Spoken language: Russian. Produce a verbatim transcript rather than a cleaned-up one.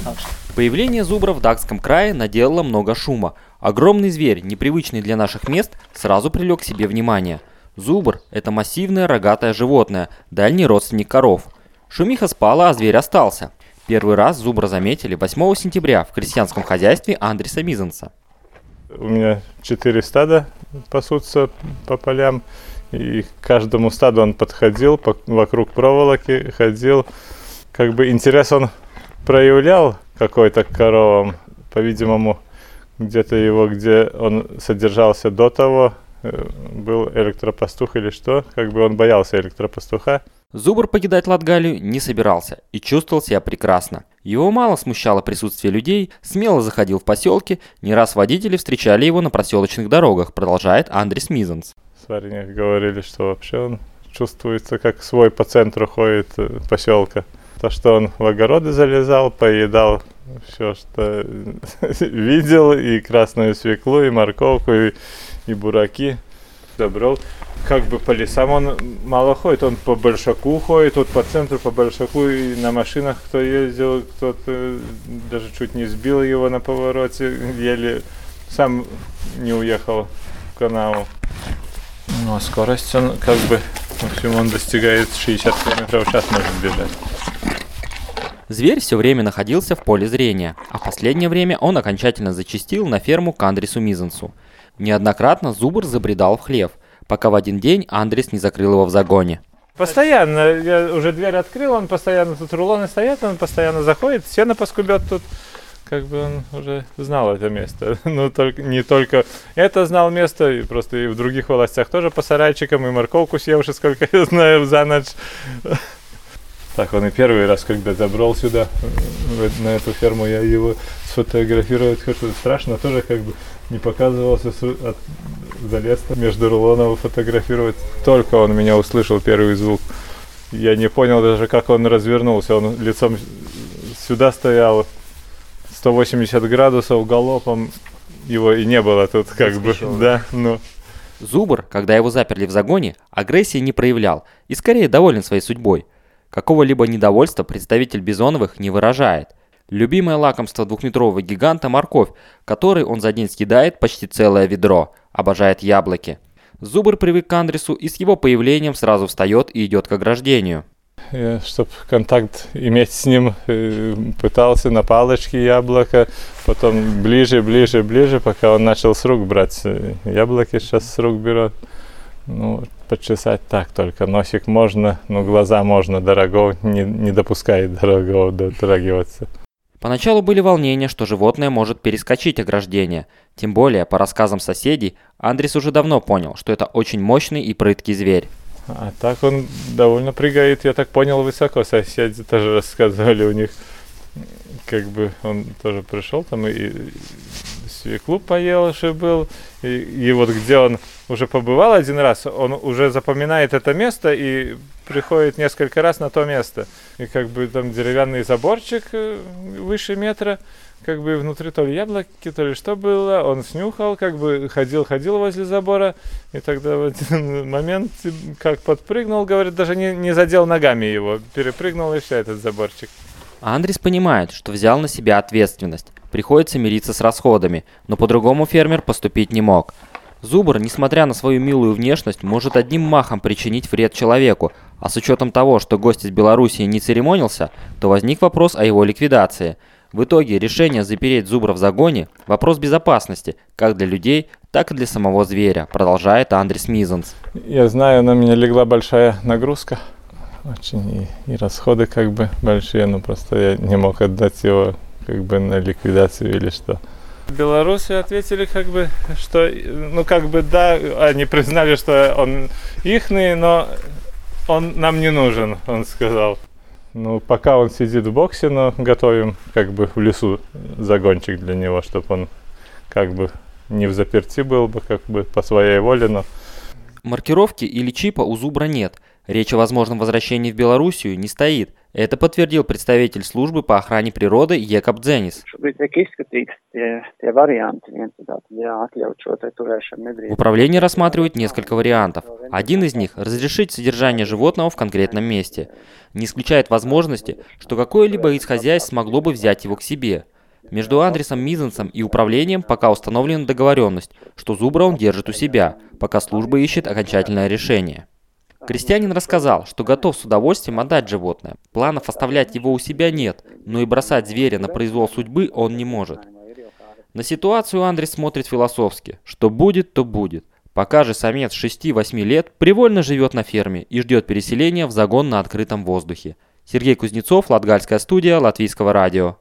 Появление зубра в Дакском крае наделало много шума. Огромный зверь, непривычный для наших мест, сразу привлек к себе внимание. Зубр – это массивное рогатое животное, дальний родственник коров. Шумиха спала, а зверь остался. Первый раз зубра заметили восьмого сентября в крестьянском хозяйстве Андриса Мизенса. У меня четыре стада пасутся по полям, и к каждому стаду он подходил, по, вокруг проволоки ходил. Как бы интерес он проявлял какой-то к коровам, по-видимому, где-то его, где он содержался до того, был электропастух или что, как бы он боялся электропастуха. Зубр покидать Латгалию не собирался и чувствовал себя прекрасно. Его мало смущало присутствие людей, смело заходил в поселки, не раз водители встречали его на проселочных дорогах, продолжает Андрис Мизенс. Сваренях говорили, что вообще он чувствуется как свой по центру ходит поселка. То, что он в огороды залезал, поедал все, что видел, и красную свеклу, и морковку, и, и бураки. Добрал. Как бы по лесам он мало ходит, он по Большаку ходит, тут по центру, по Большаку, и на машинах кто ездил, кто-то даже чуть не сбил его на повороте, еле сам не уехал в канаву. Ну а скорость он как бы, в общем, он достигает шестьдесят километров в час, может бежать. Зверь все время находился в поле зрения, а в последнее время он окончательно зачастил на ферму к Андрису Мизенсу. Неоднократно зубр забредал в хлев, пока в один день Андрис не закрыл его в загоне. Постоянно, я уже дверь открыл, он постоянно, тут рулоны стоят, он постоянно заходит, сено поскубет тут. Как бы он уже знал это место. Ну, только, не только это знал место, и просто и в других властях тоже по сарайчикам, и морковку съевши, сколько я знаю, за ночь. Так, он и первый раз, когда забрал сюда, на эту ферму, я его сфотографировать хочу. Страшно тоже, как бы не показывался, от, залез между рулонов фотографировать. Только он меня услышал, первый звук. Я не понял даже, как он развернулся. Он лицом сюда стоял, сто восемьдесят градусов, галопом. Его и не было тут, как бы, да, ну. Зубр, когда его заперли в загоне, агрессии не проявлял и скорее доволен своей судьбой. Какого-либо недовольства представитель Бизоновых не выражает. Любимое лакомство двухметрового гиганта – морковь, который он за день съедает почти целое ведро. Обожает яблоки. Зубр привык к Андрису и с его появлением сразу встает и идет к ограждению. Я, чтобы контакт иметь с ним, пытался на палочке яблоко, потом ближе, ближе, ближе, пока он начал с рук брать. Яблоки сейчас с рук берет. Ну, почесать так только. Носик можно, но глаза можно, дорогого не, не допускает дорогого дотрагиваться. Поначалу были волнения, что животное может перескочить ограждение. Тем более, по рассказам соседей, Андрис уже давно понял, что это очень мощный и прыткий зверь. А так он довольно прыгает, я так понял, высоко. Соседи тоже рассказывали, у них как бы он тоже пришел там и свеклу поел, что был. И, и вот где он уже побывал один раз, он уже запоминает это место и приходит несколько раз на то место. И как бы там деревянный заборчик выше метра, как бы внутри то ли яблоки, то ли что было. Он снюхал, как бы ходил-ходил возле забора. И тогда в один момент как подпрыгнул, говорит, даже не, не задел ногами его. Перепрыгнул и все, этот заборчик. Андрис понимает, что взял на себя ответственность. Приходится мириться с расходами, но по-другому фермер поступить не мог. Зубр, несмотря на свою милую внешность, может одним махом причинить вред человеку, а с учетом того, что гость из Белоруссии не церемонился, то возник вопрос о его ликвидации. В итоге решение запереть зубра в загоне – вопрос безопасности, как для людей, так и для самого зверя, продолжает Андрис Мизенс. Я знаю, на меня легла большая нагрузка, очень, и, и расходы как бы большие, но просто я не мог отдать его как бы на ликвидацию или что. Белорусы ответили как бы, что, ну как бы да, они признали, что он ихний, но он нам не нужен, он сказал. Ну пока он сидит в боксе, но готовим как бы в лесу загончик для него, чтобы он как бы не в заперти был бы, как бы по своей воле, но... Маркировки или чипа у зубра нет. Речь о возможном возвращении в Белоруссию не стоит. Это подтвердил представитель службы по охране природы Jēkabs Dzenis. В управлении рассматривают несколько вариантов. Один из них – разрешить содержание животного в конкретном месте. Не исключает возможности, что какое-либо из хозяйств смогло бы взять его к себе. Между Андресом Мизенсом и управлением пока установлена договоренность, что зубра он держит у себя, пока служба ищет окончательное решение. Крестьянин рассказал, что готов с удовольствием отдать животное. Планов оставлять его у себя нет, но и бросать зверя на произвол судьбы он не может. На ситуацию Андрес смотрит философски. Что будет, то будет. Пока же самец шести-восьми лет привольно живет на ферме и ждет переселения в загон на открытом воздухе. Сергей Кузнецов, Латгальская студия Латвийского радио.